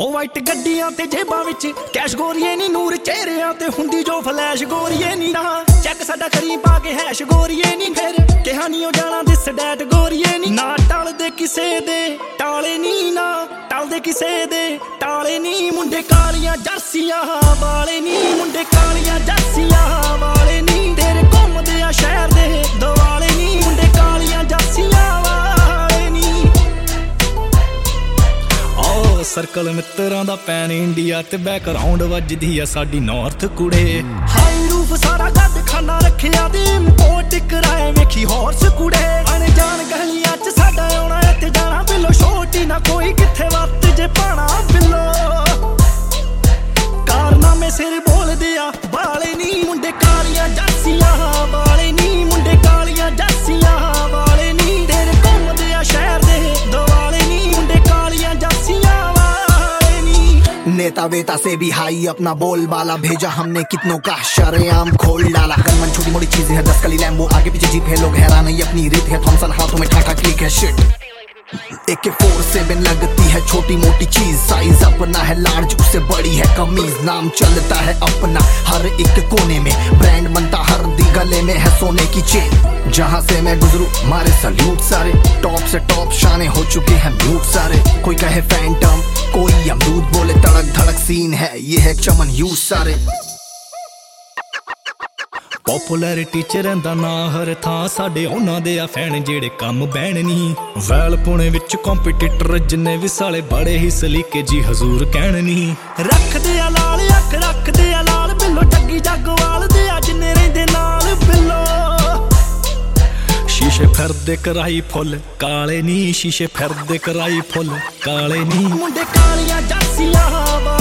ਉਹ ਵਾਈਟ ਗੱਡੀਆਂ ਤੇ ਜੇਬਾਂ ਵਿੱਚ ਕੈਸ਼ ਗੋਰੀਏ ਨੀ, ਨੂਰ ਚਿਹਰਿਆਂ ਤੇ ਹੁੰਦੀ ਜੋ ਫਲੈਸ਼ ਗੋਰੀਏ ਨੀ ਨਾ। ਚੈੱਕ ਸਾਡਾ ਕਰੀ ਪਾ ਕੇ ਹੈਸ਼ ਗੋਰੀਏ ਨੀ, ਫਿਰ ਕਿਹਾ ਨੀ ਉਹ ਜਾਣਾ ਦਿਸ ਡੈਟ ਗੋਰੀਏ ਨੀ। ਨਾ ਟਲਦੇ ਕਿਸੇ ਦੇ ਟਾਲੇ ਨੀ, ਨਾ ਟਲਦੇ ਕਿਸੇ ਦੇ ਟਾਲੇ ਨੀ। ਮੁੰਡੇ ਕਾਲੀਆਂ ਜਰਸੀਆਂ ਵਾਲੇ ਨੀ, ਮੁੰਡੇ ਕਾਲੀਆਂ ਜਰਸੀਆਂ ਵਾਲੇ ਨੀ। ਤੇਰੇ ਘੁੰਮਦੇ ਆ ਸ਼ਹਿਰ ਦੇ ਦੁਆਲੇ ਨੀ, ਮੁੰਡੇ ਕਾਲੀਆਂ ਜਰਸੀਆਂ ਵਾਲੇ ਨੀ। ਸਰਕਲ ਮਿੱਤਰਾਂ ਦਾ ਪੈਨ ਇੰਡੀਆ ਤੇ ਬੈਕਗਰਾਉਂਡ ਵੱਜਦੀ ਆ ਸਾਡੀ ਨਾਰਥ ਕੁੜੇ। ਹਾਈ ਰੂਫ ਸਾਰਾ ਗੱਡ ਖਾਨਾ ਰੱਖਿਆ ਦੀ ਇੰਪੋਰਟ ਕਰਾਏ ਵੇਖੀ ਹਾਰਸ ਕੁੜੇ। ਅਣਜਾਣ ਗਲੀਆਂ ਚ ਸਾਡਾ ਆਉਣਾ ਇੱਥੇ ਜਾਣਾ ਬਿੱਲੋ, ਛੋਟੀ ਨਾ ਕੋਈ ਕਿੱਥੇ ਵਰਤ ਜੇ ਪਾਣਾ ਬਿੱਲੋ। ਕਾਰਨਾਮੇ ਸਿਰ ਬੋਲਦੇ ਆ ਵਾਲੇ ਨੀ, ਮੁੰਡੇ ਕਾਲੀਆਂ ਜਰਸੀਆਂ ਵਾਲੇ ਨੀ, ਮੁੰਡੇ ਕਾਲੀਆਂ ਜਰਸੀਆਂ ਵਾਲੇ ਨੀ। ਤੇਰੇ ਘੁੰਮਦੇ ਆ ਸ਼ਹਿਰ ਦੇ ਦੁਆਲੇ ਨੀ, ਮੁੰਡੇ ਕਾਲੀਆਂ जर्सियां वाले नी। नेता वेता से भी हाई अपना बोलबाला भेजा हमने, कितनों का शरेआम खोल डाला। गनमन छोटी मोटी चीजें है, 10 कली लैम्बो आगे पीछे जीप है, लोग हैरान है ये अपनी रीत है। थॉमसन हाथों में ठाठा क्लिक है शिट। AK-47 लगती है छोटी मोटी चीज, साइज अपना है लार्ज उससे बड़ी है कमीज। नाम चलता है अपना हर एक कोने में, ब्रांड बनता हर दी गले में है सोने की चेन। जहां से मैं गुजरू मारे सल्यूट सारे, टॉप से टॉप शाने हो चुके हैं म्यूट सारे। कोई कहे फैंटम कोई अमरूद बोले, तड़क धड़क सीन है ये है चमन यूज सारे। ਪੋਪੂਲੈਰਿਟੀ ਚ ਰਹਿੰਦਾ ਨਾ ਹਰ ਥਾਂ ਸਾਡੇ, ਉਹਨਾਂ ਦੇ ਆ ਫੈਨ ਜਿਹੜੇ ਕੰਮ ਬਹਿਣ ਨੀ। ਵੈਲ ਪੁਣੇ ਵਿੱਚ ਕੰਪੀਟੀਟਰ ਜਿੰਨੇ ਵੀ ਸਾਲੇ ਬੜੇ ਹੀ ਸਲੀਕੇ ਜੀ ਹਜ਼ੂਰ ਕਹਿਣ ਨੀ। ਰੱਖਦੇ ਆ ਲਾਲ ਅੱਖ ਰੱਖਦੇ ਆ ਲਾਲ ਬਿੱਲੋ, ਟੱਗੀ ਜੱਗਵਾਲ ਦੇ ਆ ਜਿੰਨੇ ਰਹਿੰਦੇ ਨਾਲ ਬਿੱਲੋ। ਸ਼ੀਸ਼ੇ ਫਿਰਦੇ ਕਰਾਈ ਫੁੱਲ ਕਾਲੇ ਨੀ, ਸ਼ੀਸ਼ੇ ਫਿਰਦੇ ਕਰਾਈ ਫੁੱਲ ਕਾਲੇ ਨੀ। ਮੁੰਡੇ ਕਾਲੀਆਂ ਜਰਸੀਆਂ